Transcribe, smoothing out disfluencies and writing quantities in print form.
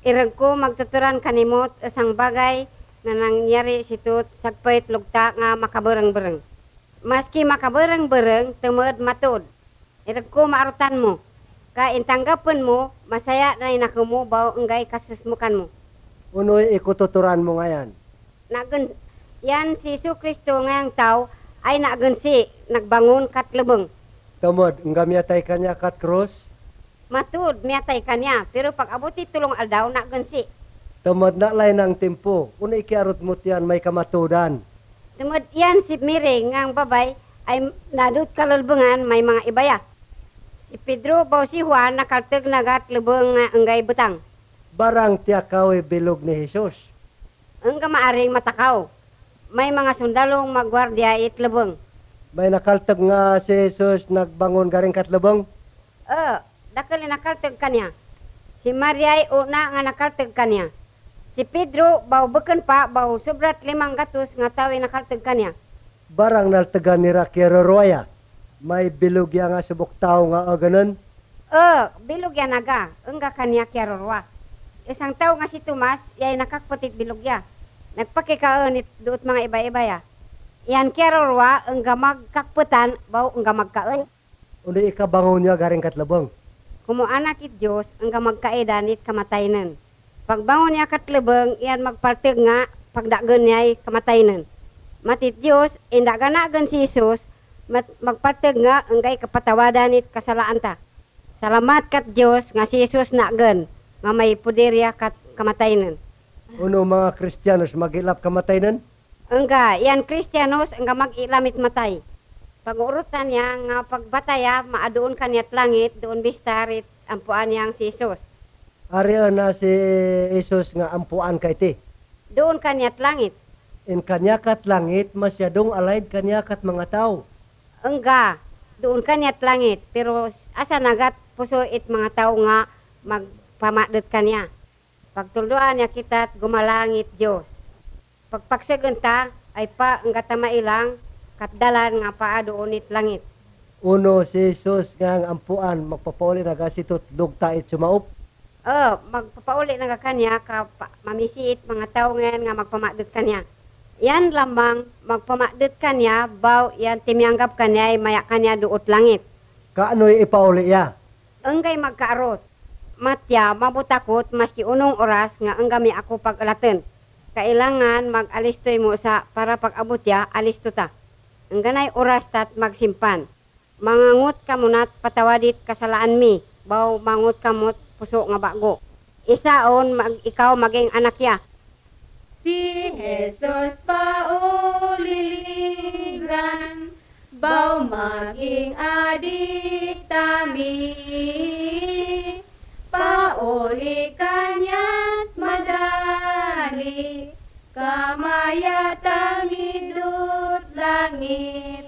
Irag ko magtuturan kanimot isang bagay na nangyari situt sagpait lugta nga makabereng-bereng. Maski makabereng-bereng, tumod matod. Irag ko maarutan mo. Ka intanggapin mo, masaya na inako mo, baw enggay kasusmukan mo. Unoy ikututuran mo ngayon. Nagun, yan si Jesu Kristo ngayang tao ay nagunsi, nagbangon kat lubeng. Tumod, nga miyatay kanya kat krus. Matud, miyatay kanya, pero pag abuti tulong aldaw, nagunsi. Tumod na lay ng tempo. Una ikiarot mo tiyan may kamatudan. Tumod yan si Miri ngang babay ay nadut kalulbengan may mga ibaya. Si Pedro baw si Juan nakalteg nagat lubeng nga enggay butang. Barang tiyakaw bilog ni Jesus. Engga maaring matakaw. May mga sundalong magwardya it lubeng. May nakaltag nga si Jesus nagbangon garing katlubong. Dakali nakalteg kanya. Si Maria ay una nga nakalteg kanya. Si Pedro baw beken pa baw sobrat 500 nga tawi nakalteg kanya. Barang naltagan ni Raquel Roya. May bilog ya nga subok tao nga o ganun. Bilog ya naga. Engga kanya kiarorwa. Isang tao nga si Tomas, yay nakakputit bilog ya. Nagpakikaonit doot mga iba-iba ya. Yan kiarorwa, engga magkakputan, baw engga magkaon. Uno ikabangon niya garing katlubong. Kumuanak it Diyos, engga magkaedanit kamataynan. Pagbangon niya katlubong, yan magpartig nga, pagdagan niya kamataynan. Matit Diyos, inda ganagan si Jesus, magpartig nga, enggay kapatawadanit kasalaan ta. Salamat kat Diyos, nga si Jesus nagan, nga may puderya kat kamataynan. Uno mga Kristiyanos magilap kamataynan. Engga, yan Kristiyanos, engga mag-ilamit matay. Pag-urutan niya, nga pagbataya, maadoon kanya't langit, doon bistarit, ampuan niyang si Jesus. Ariyan na si Jesus nga ampuan kay ti. Doon kanya't langit. In kanyakat langit, masyadong alayd kanyakat mga tao. Engga, doon kanya't langit. Pero asa nagat puso it mga tao nga magpamadot kanya. Pagtulduan niya kita't gumalangit Diyos. Pagpagsaganta ay pa engga tamailang katdalan nga paadoon it langit. Uno si Jesus nga ang ampuan magpapauli na gasitot dugta it sumaop. Magpapauli na kanya ka mamisiit mga tao ngayon nga magpamadot kanya. Yan lamang magpamadot kanya, baw yan timianggap kanya ay maya kanya duot langit. Kaano'y ipauli ya? Enggay magkaarot. Matya, mabutakot maski unong oras nga enggami ako pag-alaten. Kailangan mag-alistoy mo sa para pag-abot ya, alisto ta. Engganay oras tat magsimpan. Mangangut ka munat patawadit kasalaan mi. Baw mangut kamot puso nga bago. Isaon ikaw maging anak ya. Si Jesus pauliligan, baw maging adik tami. Pauli kanya't madali, kamaya tami dut langit.